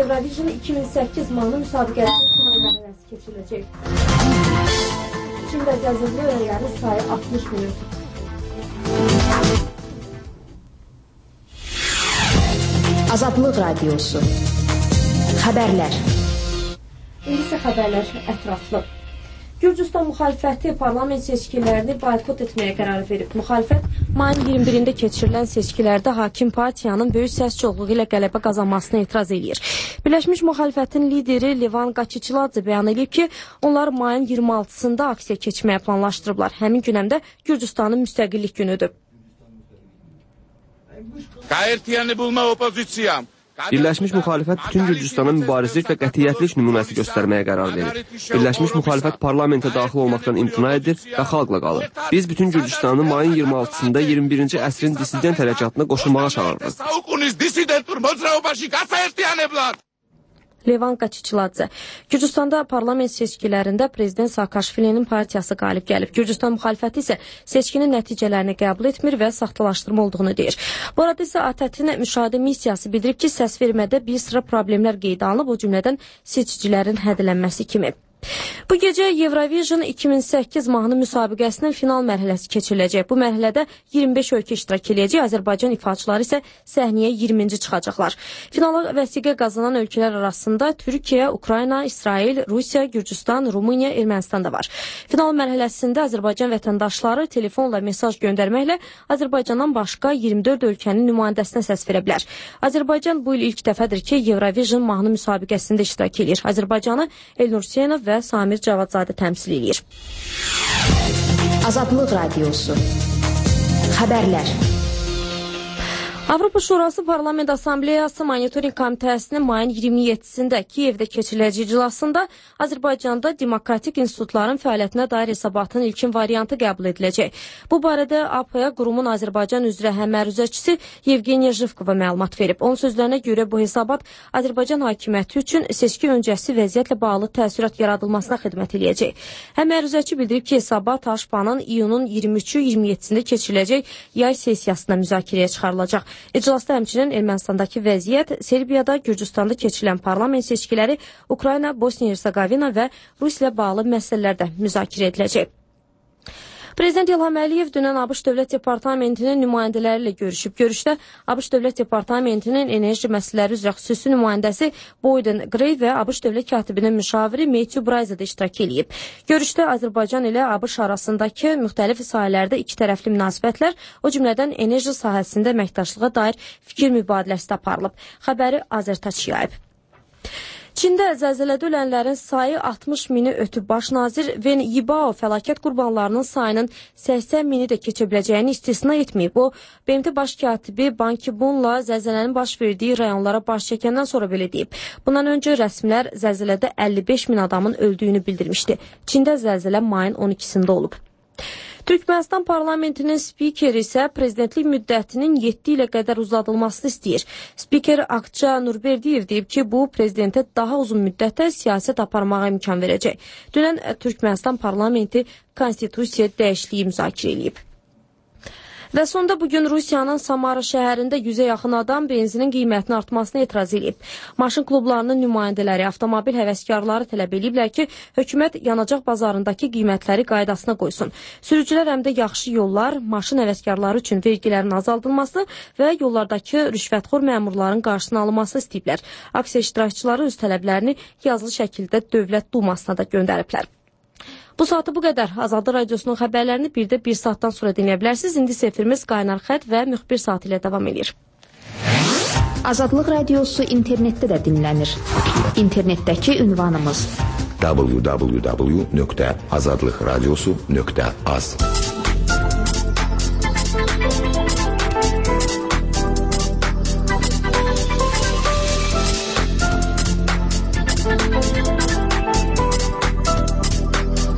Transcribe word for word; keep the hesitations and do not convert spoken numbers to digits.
Eurovision iki min səkkiz mahnı müsabiqəsinin final mərhələsi keçiriləcək. Çində zəlzələ ölənlərin sayı altmış min. Azadlıq Radiosu. Xəbərlər. İndi isə xəbərlər ətraflı. Gürcüstan müxalifəti parlament seçkilərini boykot etməyə qərar verib. Müxalifət mayın iyirmi birində keçirilən seçkilərdə hakim partiyanın böyük səs çoxluğu ilə qələbə qazanmasına etiraz edir. Birləşmiş müxalifətin lideri Levan Qaçiçiladze bəyan edib ki, onlar mayın iyirmi altısında aksiya keçməyə planlaşdırıblar. Həmin günəmdə Gürcüstanın müstəqillik günüdür. Birləşmiş müxalifət bütün Gürcüstana mübarizlik və qətiyyətlik nümunəsi göstərməyə qərar verir. Birləşmiş müxalifət parlamentə daxil olmaqdan imtina edir və xalqla qalır. Biz bütün Gürcüstanı mayın iyirmi altısında iyirmi birinci əsrin dissident hərəkatına qoşulmağa çağırırıq. Levan Qaçiçiladze. Gürcüstanda parlament seçkilərində prezident Saakashvilinin partiyası qalib gəlib. Gürcüstan müxalifəti isə seçkinin nəticələrini qəbul etmir və saxtalaşdırma olduğunu deyir. Bu arada isə A T T-in müşahidə missiyası bildirib ki, səs vermədə bir sıra problemlər qeydə alınıb, o cümlədən seçicilərin hədələnməsi kimi. Bu gecə Eurovision iki min səkkiz mahnı müsabiqəsinin final mərhələsi keçiriləcək. Bu mərhələdə iyirmi beş ölkə iştirak edəcək. Azərbaycan ifaçıları isə səhnəyə iyirminci çıxacaqlar. Finala vəsiqə qazanan ölkələr arasında Türkiyə, Ukrayna, İsrail, Rusiya, Gürcüstan, Rumıniya, Ermənistan da var. Final mərhələsində Azərbaycan vətəndaşları telefonla mesaj göndərməklə Azərbaycandan başqa iyirmi dörd ölkənin nümayəndəsinə səs verə bilər. Azərbaycan bu il ilk dəfədir ki, Eurovision mahnı müsabiqəsində iştirak edir. Azərbaycanı Elnur Hüseynov və Samir Cavadzadə təmsil edir. Azadlıq Radiosu. Xəbərlər. Avropa Şurası Parlament Assambleyası Monitoring Komitəsinin mayın iyirmi yeddisində Kiyevdə keçiriləcək iclasında Azərbaycanda demokratik institutların fəaliyyətinə dair hesabatın ilkin variantı qəbul ediləcək. Bu barədə A P-ya qurumun Azərbaycan üzrə həmərüzəçisi Yevgeniya Jivkova məlumat verib. Onun sözlərinə görə bu hesabat Azərbaycan hakimiyyəti üçün seçki öncəsi vəziyyətlə bağlı təəssürat yaradılmasına xidmət edəcək. Həmərüzəçi bildirib ki, hesabat Aşpanın iyunun iyirmi üçü iyirmi yeddisində keçiriləcək yay sessiyasında müzakirəyə çıxarılacaq. İclasda həmçinin Ermənistandakı vəziyyət, Serbiyada, Gürcüstanda keçirilən parlament seçkiləri, Ukrayna, Bosniya-Hersegovina və Rusiya ilə bağlı məsələlər də müzakirə ediləcək. Prezident İlham Əliyev dünən ABŞ Dövlət Departamentinin nümayəndələri ilə görüşüb. Görüşdə ABŞ Dövlət Departamentinin enerji məsələləri üzrə xüsusi nümayəndəsi Boyden Gray və ABŞ Dövlət Katibinin müşaviri Matthew Bryce də iştirak edib. Görüşdə Azərbaycan ilə ABŞ arasındakı müxtəlif sahələrdə iki tərəfli münasibətlər, o cümlədən enerji sahəsində əməkdaşlığa dair fikir mübadiləsi aparılıb. Xəbəri Azərtaç yayıb. Çində zəlzələdə ölənlərin sayı altmış mini ötüb. Baş nazir Wen Yibao fəlakət qurbanlarının sayının səksən mini də keçə biləcəyini istisna etməyib. O, B M T baş katibi Ban Ki-moonla zəlzələnin baş verdiyi rayonlara baş çəkəndən sonra belə deyib. Bundan öncə rəsmilər zəlzələdə əlli beş min adamın öldüyünü bildirmişdi. Çində zəlzələ mayın on ikisində olub. Türkmənistan parlamentinin spikeri isə prezidentlik müddətinin yeddi ilə qədər uzadılmasını istəyir. Spiker Akça Nurberdiyev deyib ki, bu prezidentə daha uzun müddətdə siyasət aparmağa imkan verəcək. Dünən Türkmənistan parlamenti konstitusiya dəyişikliyi müzakirə edib. Və sonda bugün Rusiyanın Samara şəhərində yüzə yaxın adam benzinin qiymətinin artmasına etiraz edib. Maşın klublarının nümayəndələri, avtomobil həvəskarları tələb ediblər ki, hökumət yanacaq bazarındakı qiymətləri qaydasına qoysun. Sürücülər həm də yaxşı yollar, maşın həvəskarları üçün vergilərin azaldılması və yollardakı rüşvətxor məmurların qarşısına alınması istəyiblər. Aksiya iştirakçıları öz tələblərini yazılı şəkildə Dövlət Dumasına da göndəriblər. Bu saatı bu qədər. Azadlıq Radiosunun xəbərlərini bir də bir saatdan sonra dinləyə bilərsiniz. İndi efirimiz qaynar xətt və müxbir saat ilə davam edir. Azadlıq Radiosu internetdə də dinlənir. İnternetdəki ünvanımız w w w nöqtə azadlıqradiosu nöqtə az.